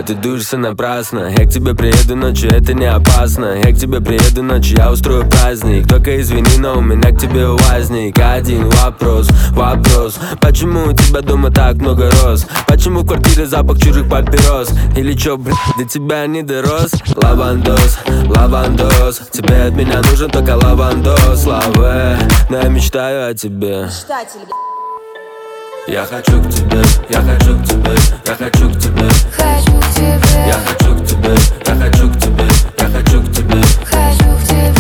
ты дуешься напрасно. Я к тебе приеду ночью, это не опасно. Я к тебе приеду ночью, я устрою праздник. Только извини, но у меня к тебе возник один вопрос. Почему у тебя дома так много роз? Почему в квартире запах чужих папирос? Или чё, блядь, до тебя не дорос? Лавандос, лавандос, тебе от меня нужен только лавандос. Лаве, но я мечтаю о тебе. Мечтатель, Я хочу к тебе, я хочу к тебе, я хочу к тебе. хочу к тебе, Я хочу к тебе, я хочу к тебе, я хочу к тебе. хочу к тебе.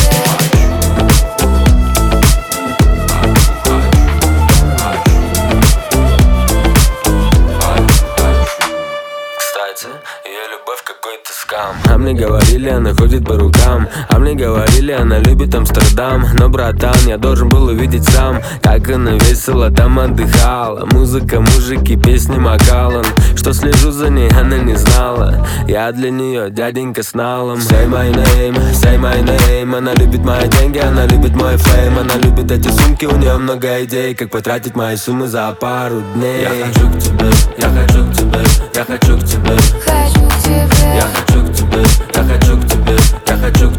Кстати, ее любовь какой-то скам. А мне говорили, она ходит по рукам. А мне говорили, она любит Амстердам. Но, братан, я должен был увидеть сам, как она весело там отдыхала. Музыка, мужики, песни Макалан. Что слежу за ней, она не знала. Я для нее дяденька с налом. Say my name, say my name. Она любит мои деньги, она любит мой фейм. Она любит эти сумки, у нее много идей, как потратить мои суммы за пару дней. Я хочу к тебе, я хочу к тебе, я хочу к тебе. Хочу к тебе, Я хочу к тебе, я хочу к тебе, я хочу к